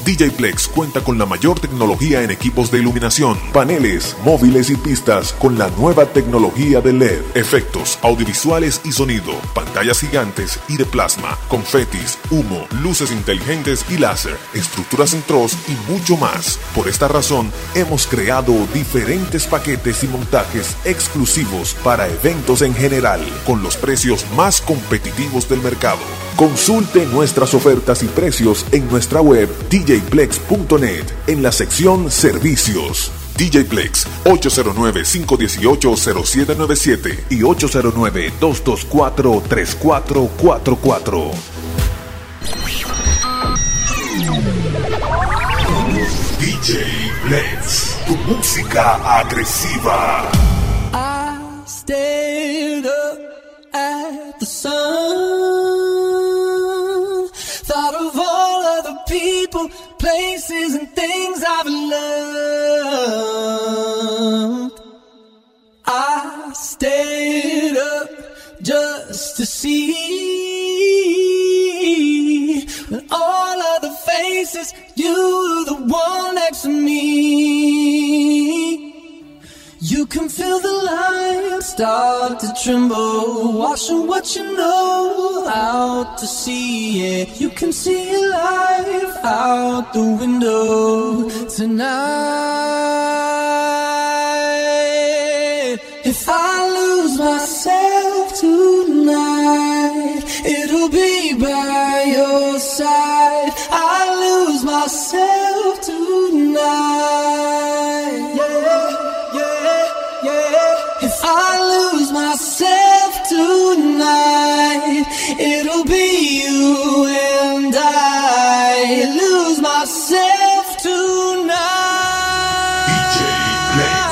DJ Plex cuenta con la mayor tecnología en equipos de iluminación, paneles, móviles y pistas con la nueva tecnología de LED, efectos audiovisuales y sonido, pantallas gigantes y de plasma, confetis, humo, luces inteligentes y láser, estructuras en troz y mucho más. Por esta razón, hemos creado diferentes paquetes y montajes exclusivos para eventos en general, con los precios más competitivos del mercado. Consulte nuestras ofertas y precios en nuestra web djplex.net en la sección Servicios. DJ Plex 809-518-0797 y 809-224-3444. DJ Plex, tu música agresiva. I stared up at the sun, thought of all of the people, places and things I've loved. I stayed up just to see when all of the faces, you were the one next to me. You can feel the light start to tremble, washing what you know out to sea. Yeah, you can see your life out the window tonight. If I lose myself tonight, it'll be by your side. I lose myself tonight. Yeah. If I lose myself tonight, it'll be you and I lose myself tonight. DJ Plex.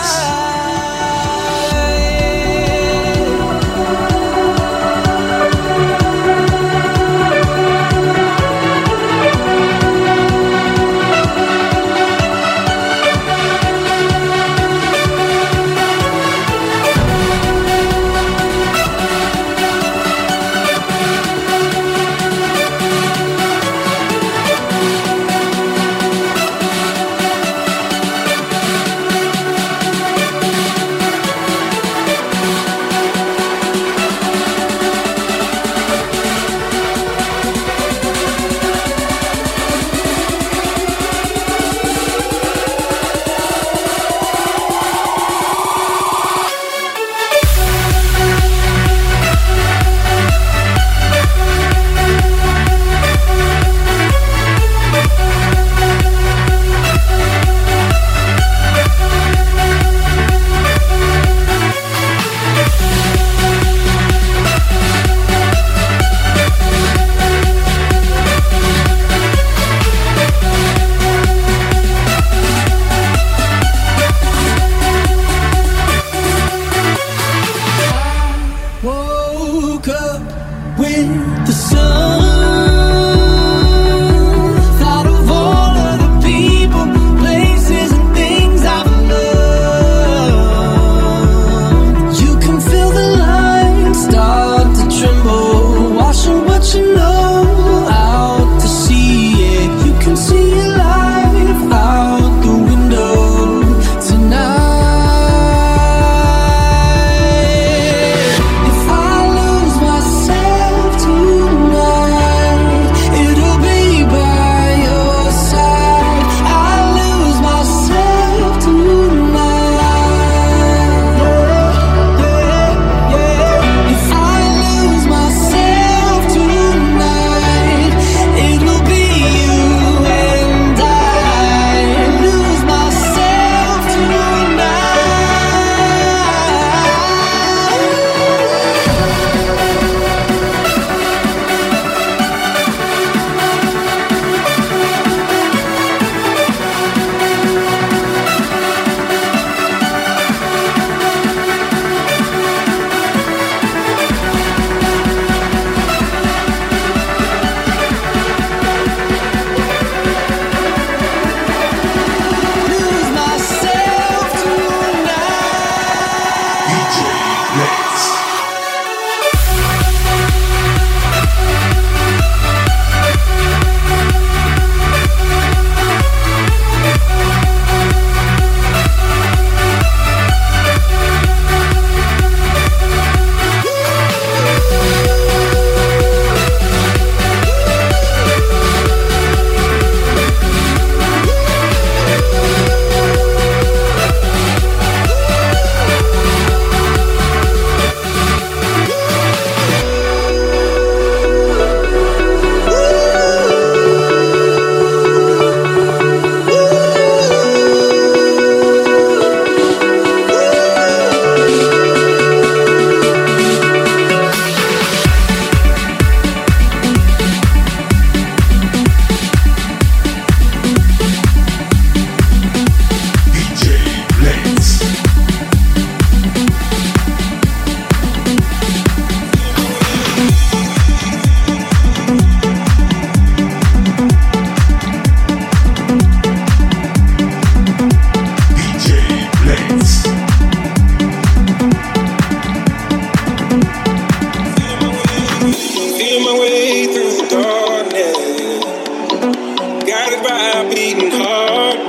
my beating heart.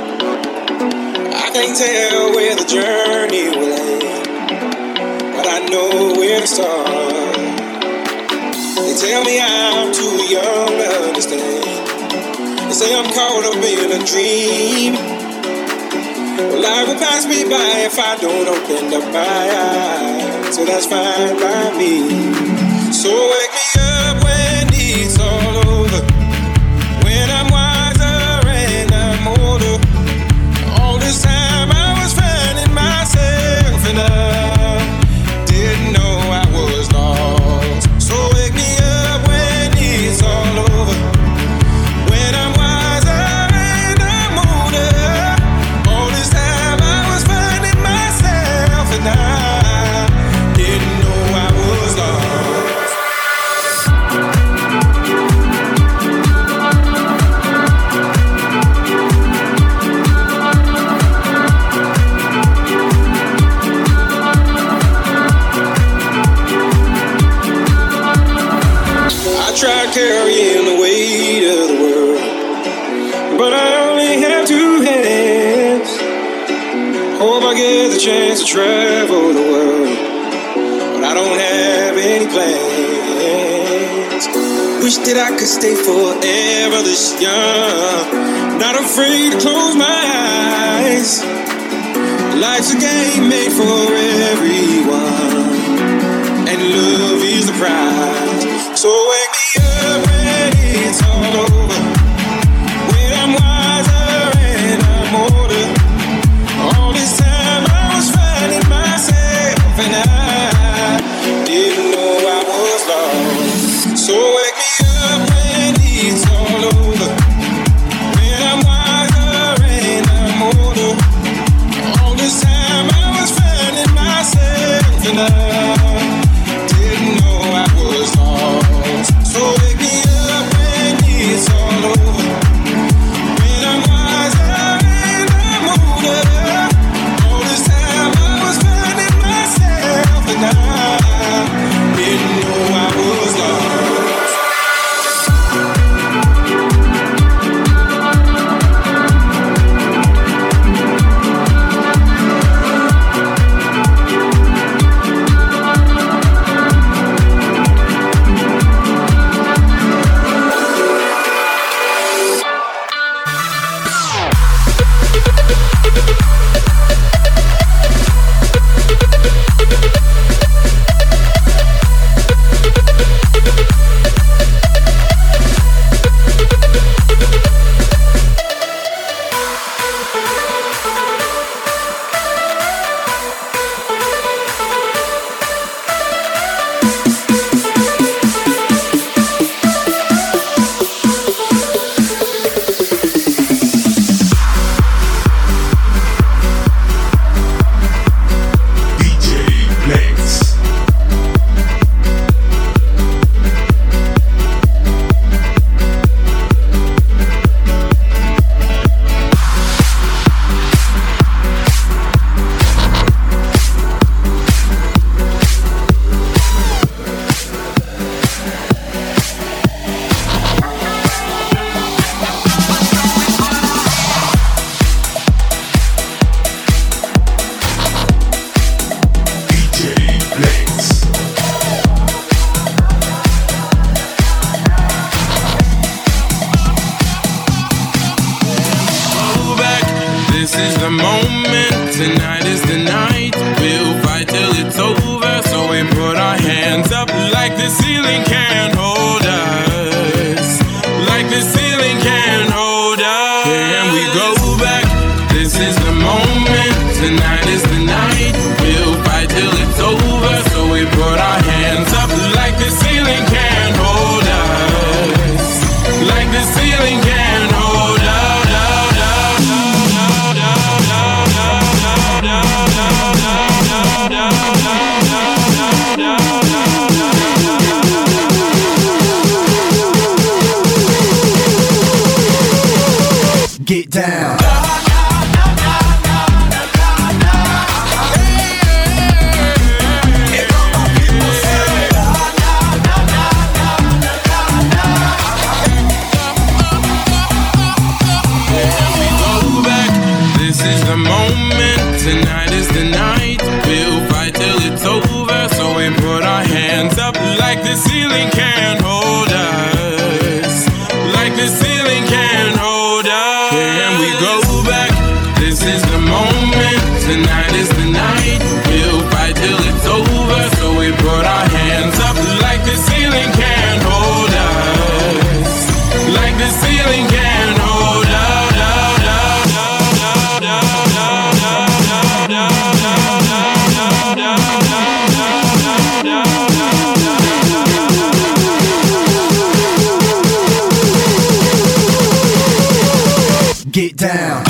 I can't tell where the journey will end, but I know where to start. They tell me I'm too young to understand. They say I'm caught up in a dream. Well, life will pass me by if I don't open up my eyes. So that's fine by me. So wake me up when it's all over, when I'm wiser and I'm older. All this time I was finding myself and I didn't know I was lost. So wake me up when it's all over, when I'm wiser and I'm older. All this time I was finding myself and I didn't know I was lost. I tried carrying the weight of the world, but I only have two hands. Hope I get the chance to travel the world, but I don't have any plans. Wish that I could stay forever this young, not afraid to close my eyes. Life's a game made for everyone, and love is the prize. So wake me up when it's all over, when I'm wiser and I'm older. All this time I was finding myself and I didn't know I was lost. So wake me up when it's all over, when I'm wiser and I'm older. All this time I was finding myself and I didn't know I was lost. So wake me up when it's all over, when I'm wiser and I'm older. All this time I was finding myself and I didn't know I was lost. Get down. hold up. Can we go back? This is the moment. Tonight is the night. We'll fight till it's over. So we put our hands up like the ceiling can't hold us. Like the ceiling can't hold us. Get down.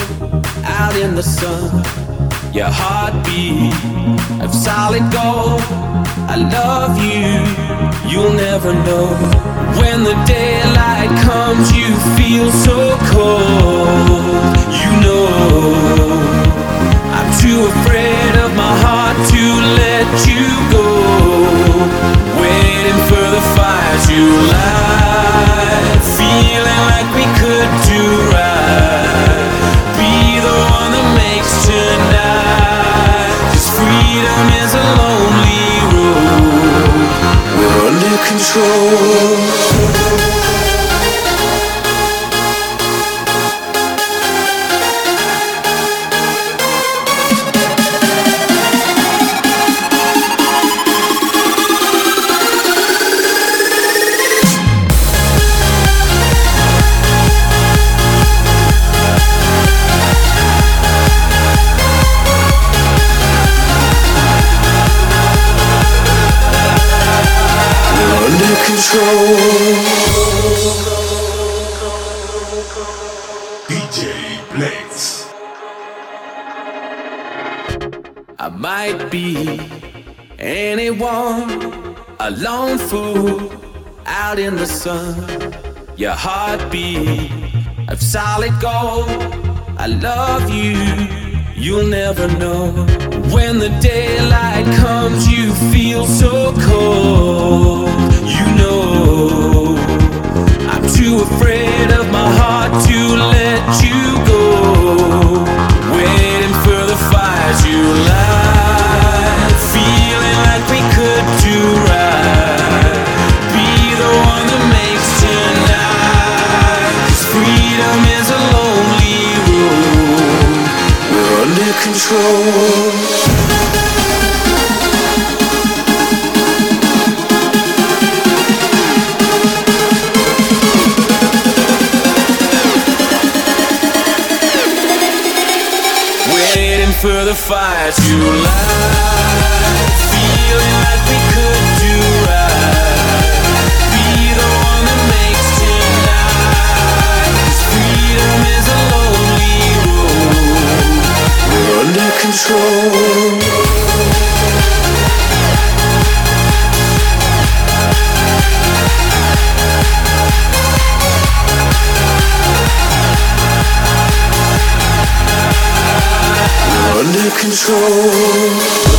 out in the sun. Your heartbeat of solid gold. I love you, you'll never know. When the daylight comes, you feel so cold. You know I'm too afraid of my heart to let you go. Waiting for the fire to light, feeling like we could do right. Be the one that makes tonight. 'Cause freedom is a lonely road. We're under control. DJ Blix. I might be anyone, a lone fool out in the sun. Your heartbeat of solid gold. I love you, you'll never know. When the daylight comes, you feel so cold. You know I'm too afraid of my heart to let you go. Waiting for the fire to light, feeling like we could do right. Be the one that makes tonight. 'Cause freedom is a lonely road. We're under control. For the fire to light, feeling like we could do right. Be the one that makes tonight. 'Cause freedom is a lonely road. We're under control. Under control.